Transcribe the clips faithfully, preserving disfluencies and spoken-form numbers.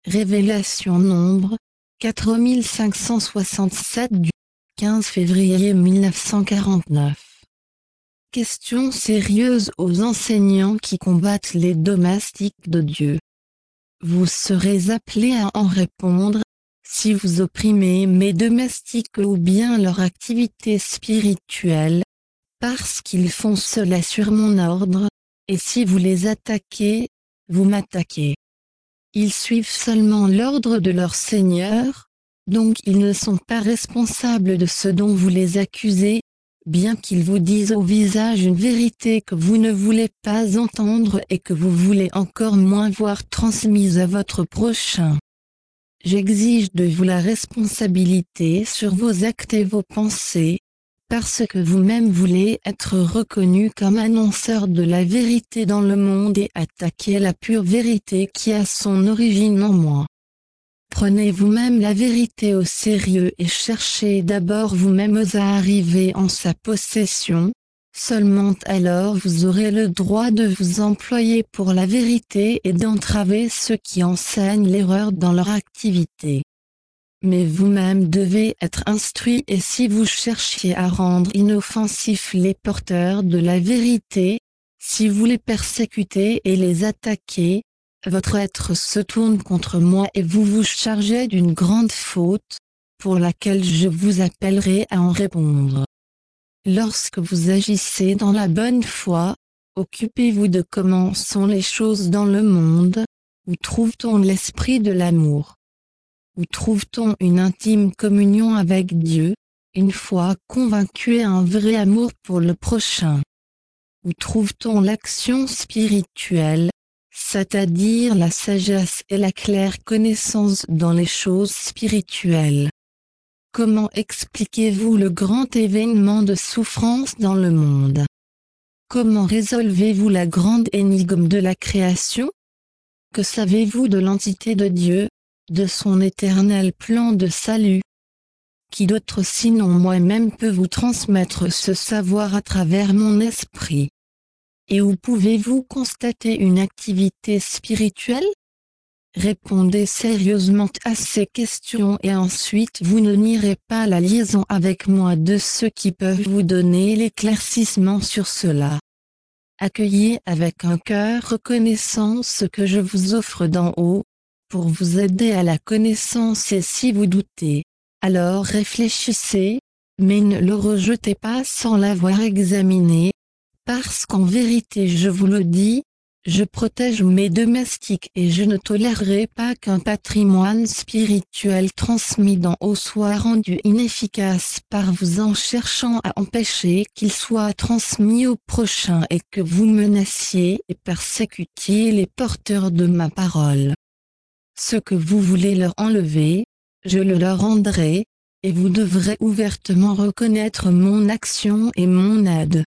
Révélation nombre quatre mille cinq cent soixante-sept du quinze février mille neuf cent quarante-neuf. Question sérieuse aux enseignants qui combattent les domestiques de Dieu. Vous serez appelés à en répondre, si vous opprimez mes domestiques ou bien leur activité spirituelle, parce qu'ils font cela sur mon ordre, et si vous les attaquez, vous m'attaquez. Ils suivent seulement l'ordre de leur Seigneur, donc ils ne sont pas responsables de ce dont vous les accusez, bien qu'ils vous disent au visage une vérité que vous ne voulez pas entendre et que vous voulez encore moins voir transmise à votre prochain. J'exige de vous la responsabilité sur vos actes et vos pensées, parce que vous-même voulez être reconnu comme annonceur de la vérité dans le monde et attaquer la pure vérité qui a son origine en moi. Prenez vous-même la vérité au sérieux et cherchez d'abord vous-même à arriver en sa possession, seulement alors vous aurez le droit de vous employer pour la vérité et d'entraver ceux qui enseignent l'erreur dans leur activité. Mais vous-même devez être instruits et si vous cherchiez à rendre inoffensifs les porteurs de la vérité, si vous les persécutez et les attaquez, votre être se tourne contre moi et vous vous chargez d'une grande faute, pour laquelle je vous appellerai à en répondre. Lorsque vous agissez dans la bonne foi, occupez-vous de comment sont les choses dans le monde, où trouve-t-on l'esprit de l'amour? Où trouve-t-on une intime communion avec Dieu, une foi convaincue et un vrai amour pour le prochain? Où trouve-t-on l'action spirituelle, c'est-à-dire la sagesse et la claire connaissance dans les choses spirituelles? Comment expliquez-vous le grand événement de souffrance dans le monde? Comment résolvez-vous la grande énigme de la création? Que savez-vous de l'entité de Dieu, de son éternel plan de salut? Qui d'autre sinon moi-même peut vous transmettre ce savoir à travers mon esprit? Et où pouvez-vous constater une activité spirituelle? Répondez sérieusement à ces questions et ensuite vous ne nierez pas la liaison avec moi de ceux qui peuvent vous donner l'éclaircissement sur cela. Accueillez avec un cœur reconnaissant ce que je vous offre d'en haut, pour vous aider à la connaissance et si vous doutez, alors réfléchissez, mais ne le rejetez pas sans l'avoir examiné, parce qu'en vérité je vous le dis, je protège mes domestiques et je ne tolérerai pas qu'un patrimoine spirituel transmis d'en haut soit rendu inefficace par vous en cherchant à empêcher qu'il soit transmis au prochain et que vous menaciez et persécutiez les porteurs de ma parole. Ce que vous voulez leur enlever, je le leur rendrai, et vous devrez ouvertement reconnaître mon action et mon aide.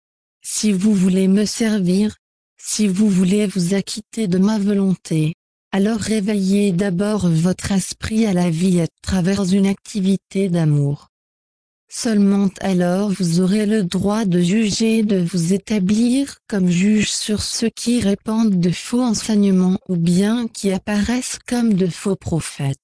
Si vous voulez me servir, si vous voulez vous acquitter de ma volonté, alors réveillez d'abord votre esprit à la vie à travers une activité d'amour. Seulement alors vous aurez le droit de juger et de vous établir comme juge sur ceux qui répandent de faux enseignements ou bien qui apparaissent comme de faux prophètes.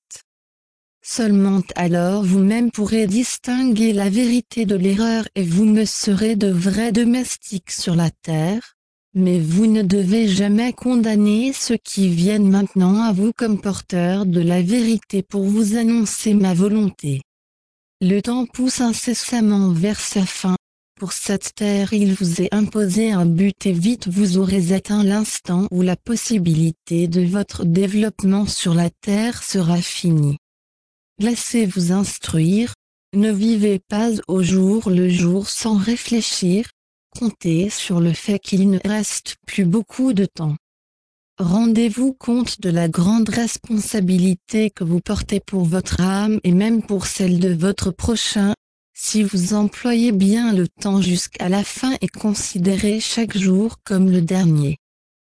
Seulement alors vous-même pourrez distinguer la vérité de l'erreur et vous me serez de vrais domestiques sur la terre, mais vous ne devez jamais condamner ceux qui viennent maintenant à vous comme porteurs de la vérité pour vous annoncer ma volonté. Le temps pousse incessamment vers sa fin, pour cette terre il vous est imposé un but et vite vous aurez atteint l'instant où la possibilité de votre développement sur la terre sera finie. Laissez-vous instruire, ne vivez pas au jour le jour sans réfléchir, comptez sur le fait qu'il ne reste plus beaucoup de temps. Rendez-vous compte de la grande responsabilité que vous portez pour votre âme et même pour celle de votre prochain, si vous employez bien le temps jusqu'à la fin et considérez chaque jour comme le dernier.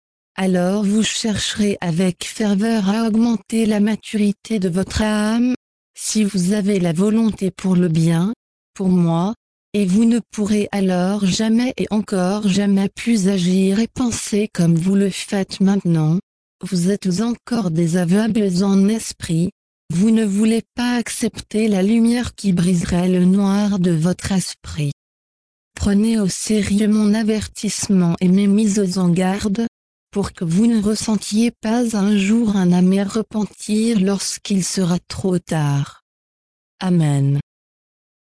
Alors vous chercherez avec ferveur à augmenter la maturité de votre âme, si vous avez la volonté pour le bien, pour moi, et vous ne pourrez alors jamais et encore jamais plus agir et penser comme vous le faites maintenant, Vous êtes encore des aveugles en esprit, vous ne voulez pas accepter la lumière qui briserait le noir de votre esprit. Prenez au sérieux mon avertissement et mes mises en garde, pour que vous ne ressentiez pas un jour un amer repentir lorsqu'il sera trop tard. Amen.